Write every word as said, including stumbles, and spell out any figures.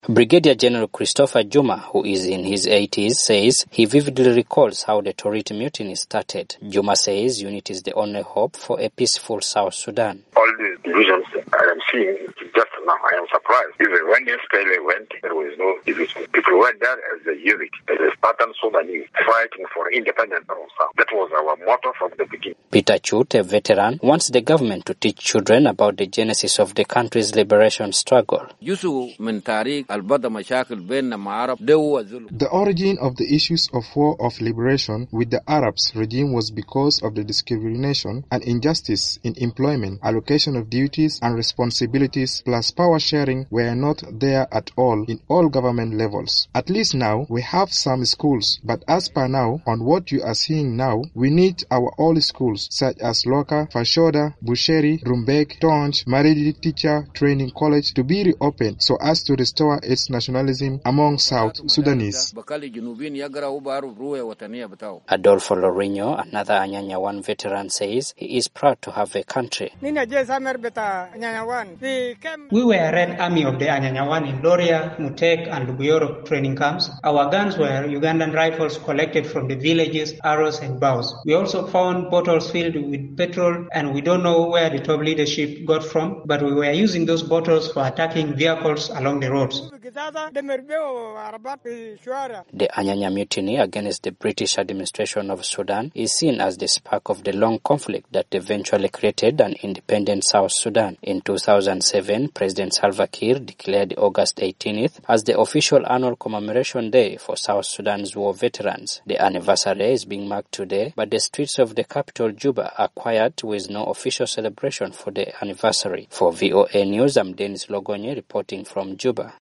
Brigadier General Christopher Juma, who is in his eighties, says he vividly recalls how the Torit mutiny started. Juma says unity is the only hope for a peaceful South Sudan. All these divisions I am seeing just now, I am surprised. Even when the S P L A went, there was no division. People went there as a unit, as a Spartan Sudanese, fighting for independence from South. That was our motto from the beginning. Peter Chut, a veteran, wants the government to teach children about the genesis of the country's liberation struggle. The origin of the issues of war of liberation with the Arabs regime was because of the discrimination and injustice in employment, allocation of duties and responsibilities, plus power sharing were not there at all in all government levels. At least now we have some schools, but as per now, on what you are seeing now, we need our old schools such as Loka, Fashoda, Busheri, Rumbek, Tonj, Maridi Teacher Training College to be reopened so as to restore its nationalism among South Sudanese. Adolfo Lourinho, another Anyanya one veteran, says he is proud to have a country. We were a Red Army of the Anyanya one in Loria, Mutek and Lubuyoro training camps. Our guns were Ugandan rifles collected from the villages, arrows and bows. We also found bottles filled with petrol, and we don't know where the top leadership got from, but we were using those bottles for attacking vehicles along the roads. The Anyanya mutiny against the British administration of Sudan is seen as the spark of the long conflict that eventually created an independent South Sudan. In two thousand seven, President Salva Kiir declared August eighteenth as the official annual commemoration day for South Sudan's war veterans. The anniversary is being marked today, but the streets of the capital, Juba, are quiet with no official celebration for the anniversary. For V O A News, I'm Dennis Logonye reporting from Juba.